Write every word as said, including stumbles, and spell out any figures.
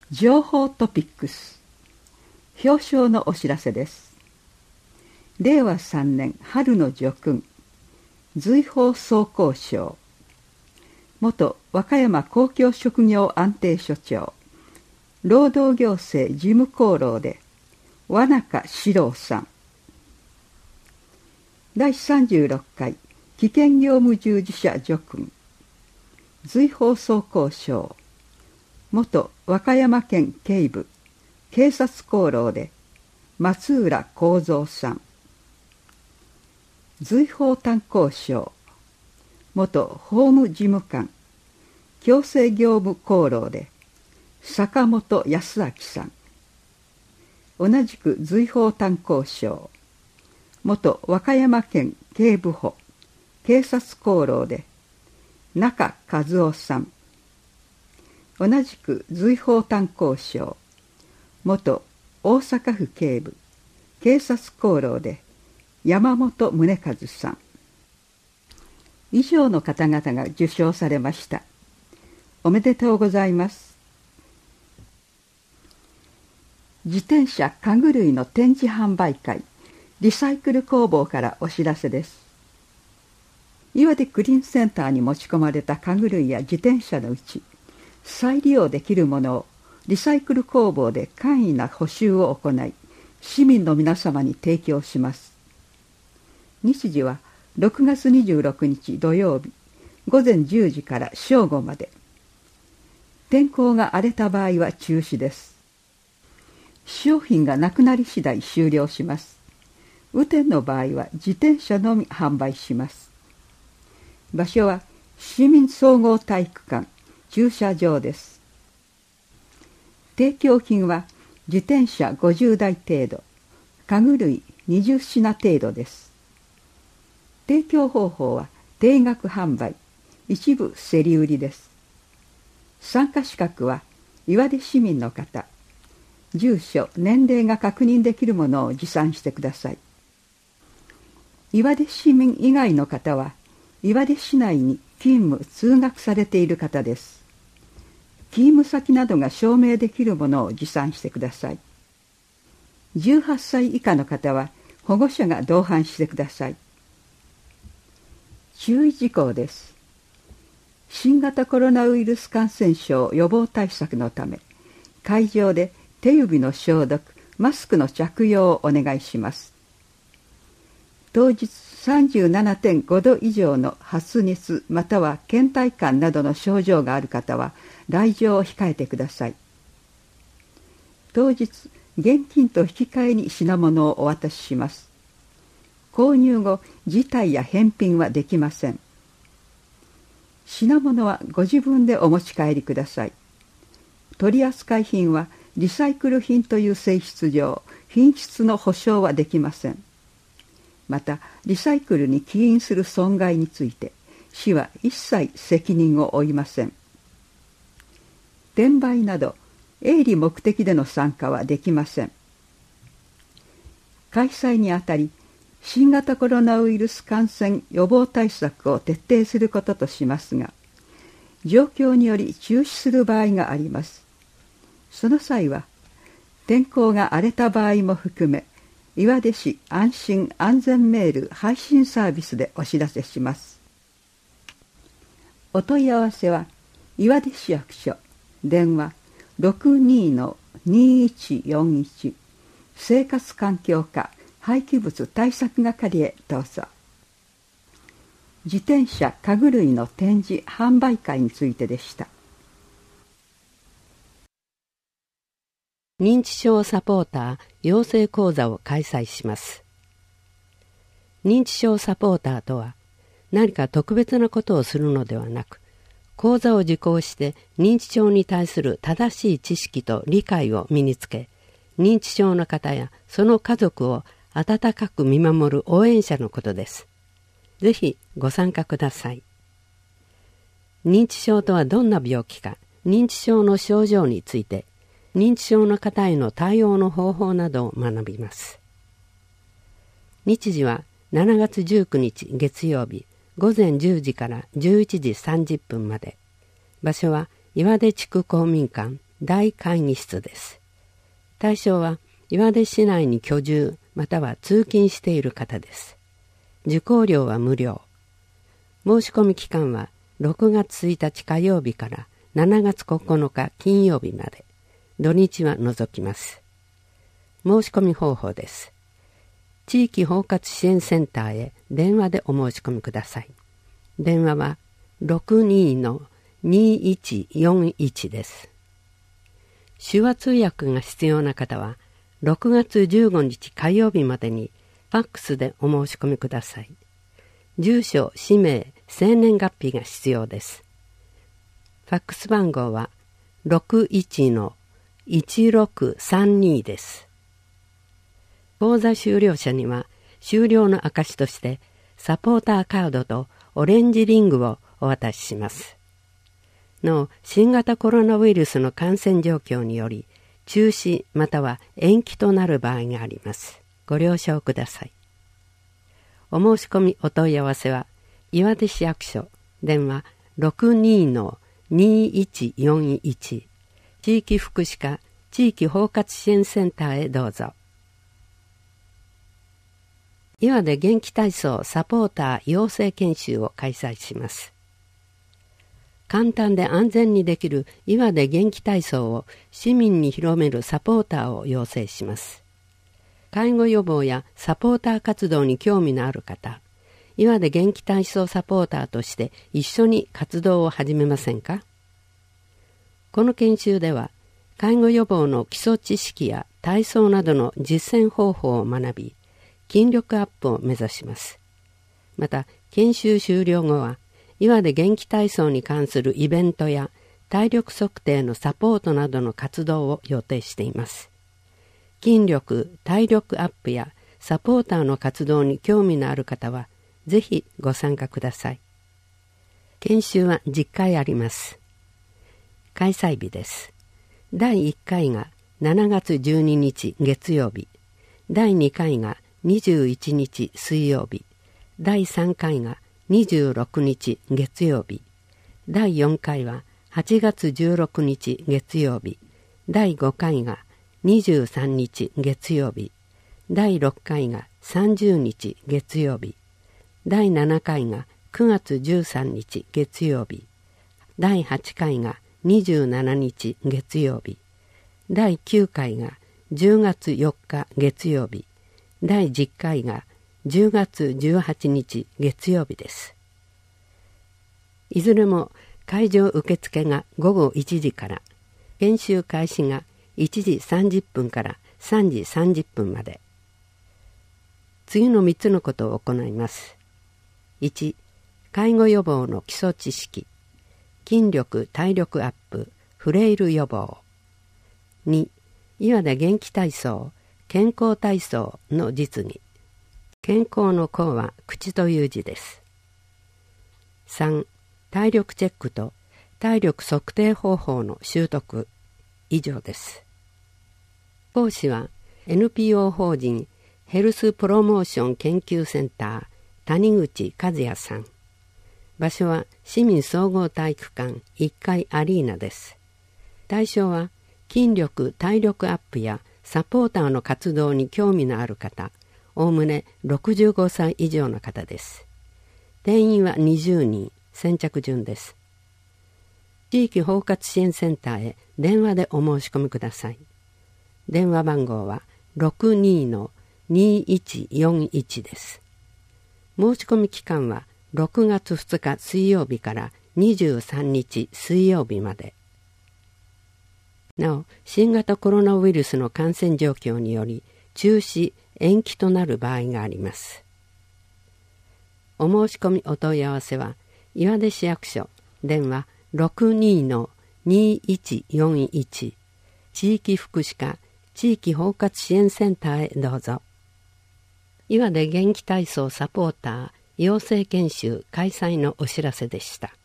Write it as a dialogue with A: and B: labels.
A: 情報トピックス、表彰のお知らせです。れいわさんねん春の叙勲、瑞宝総工賞、元和歌山公共職業安定所長、労働行政事務功労で和中史郎さん。だいさんじゅうろっかい危険業務従事者叙勲、瑞宝総工賞、元和歌山県警部警察功労で松浦幸三さん。瑞宝炭鉱賞、元法務事務官強制業務功労で坂本康明さん。同じく瑞宝炭鉱賞、元和歌山県警部補警察功労で中和夫さん。同じく瑞宝炭鉱賞、元大阪府警部警察功労で山本宗和さん。以上の方々が受賞されました。おめでとうございます。自転車家具類の展示販売会リサイクル工房からお知らせです。岩手クリーンセンターに持ち込まれた家具類や自転車のうち、再利用できるものをリサイクル工房で簡易な補修を行い、市民の皆様に提供します。日時はろくがつにじゅうろくにち土曜日ごぜんじゅうじから正午まで。天候が荒れた場合は中止です。商品がなくなり次第終了します。雨天の場合は自転車のみ販売します。場所は市民総合体育館駐車場です。提供品は自転車ごじゅうだい程度、家具類にじゅっしな程度です。提供方法は定額販売、一部競り売りです。参加資格は岩出市民の方、住所、年齢が確認できるものを持参してください。岩出市民以外の方は岩出市内に勤務・通学されている方です。勤務先などが証明できるものを持参してください。じゅうはっさい以下の方は保護者が同伴してください。注意事項です。新型コロナウイルス感染症予防対策のため、会場で手指の消毒、マスクの着用をお願いします。当日 さんじゅうななてんごど以上の発熱または倦怠感などの症状がある方は来場を控えてください。当日、現金と引き換えに品物をお渡しします。購入後、辞退や返品はできません。品物はご自分でお持ち帰りください。取扱品はリサイクル品という性質上、品質の保証はできません。また、リサイクルに起因する損害について、市は一切責任を負いません。転売など、営利目的での参加はできません。開催にあたり、新型コロナウイルス感染予防対策を徹底することとしますが、状況により中止する場合があります。その際は、天候が荒れた場合も含め、岩出市安心安全メール配信サービスでお知らせします。お問い合わせは、岩出市役所、電話 ろくに にいちよんいち 生活環境課廃棄物対策係へどうぞ。自転車家具類の展示販売会についてでした。
B: 認知症サポーター養成講座を開催します。認知症サポーターとは何か特別なことをするのではなく、講座を受講して認知症に対する正しい知識と理解を身につけ、認知症の方やその家族を温かく見守る応援者のことです。ぜひご参加ください。認知症とはどんな病気か、認知症の症状について、認知症の方への対応の方法などを学びます。日時はしちがつじゅうくにち月曜日ごぜんじゅうじからじゅういちじさんじゅっぷんまで。場所は岩出地区公民館大会議室です。対象は岩出市内に居住または通勤している方です。受講料は無料。申し込み期間はろくがつついたち火曜日からしちがつここのか金曜日まで。土日は除きます。申し込み方法です。地域包括支援センターへ電話でお申し込みください。電話は ろくにのにいちよんいち です。手話通訳が必要な方はろくがつじゅうごにち火曜日までにファックスでお申し込みください。住所、氏名、生年月日が必要です。ファックス番号は ろくいちのいちろくさんに です。講座修了者には修了の証としてサポーターカードとオレンジリングをお渡しします。なお、新型コロナウイルスの感染状況により中止または延期となる場合があります。ご了承ください。お申し込みお問い合わせは岩手市役所電話 ろくにのにいちよんいち 地域福祉課地域包括支援センターへどうぞ。岩手元気体操サポーター養成研修を開催します。簡単で安全にできる岩手元気体操を市民に広めるサポーターを養成します。介護予防やサポーター活動に興味のある方、岩手元気体操サポーターとして一緒に活動を始めませんか？この研修では、介護予防の基礎知識や体操などの実践方法を学び、筋力アップを目指します。また、研修終了後は、岩手元気体操に関するイベントや体力測定のサポートなどの活動を予定しています。筋力、体力アップやサポーターの活動に興味のある方は、ぜひご参加ください。研修はじゅっかいあります。開催日です。だいいっかいがしちがつじゅうににち月曜日、だいにかいがにじゅういちにち水曜日、だいさんかいがにじゅうろくにち月曜日、だいよんかいははちがつじゅうろくにち月曜日、だいごかいがにじゅうさんにち月曜日、だいろっかいがさんじゅうにち月曜日、だいななかいがくがつじゅうさんにち月曜日、だいはちかいがにじゅうしちにち月曜日、だいきゅうかいがじゅうがつよっか月曜日、だいじゅっかいがじゅうがつじゅうはちにち月曜日です。いずれも会場受付がごごいちじから、研修開始がいちじさんじゅっぷんからさんじさんじゅっぷんまで。次のみっつのことを行います。いち、介護予防の基礎知識、筋力・体力アップ、フレイル予防。に、岩手元気体操、健康体操の実技。健康の康は口という字です。さん、体力チェックと体力測定方法の習得。以上です。講師は エヌピーオー 法人ヘルスプロモーション研究センター谷口和也さん。場所は市民総合体育館いっかいアリーナです。対象は筋力・体力アップやサポーターの活動に興味のある方、おおむねろくじゅうごさい以上の方です。定員はにじゅうにん、先着順です。地域包括支援センターへ電話でお申し込みください。電話番号は ろくにのにいちよんいち です。申し込み期間はろくがつふつか水曜日からにじゅうさんにち水曜日まで。なお、新型コロナウイルスの感染状況により中止・延期となる場合があります。お申し込みお問い合わせは岩出市役所電話 ろくにのにいちよんいち 地域福祉課地域包括支援センターへどうぞ。岩手元気体操サポーター養成研修開催のお知らせでした。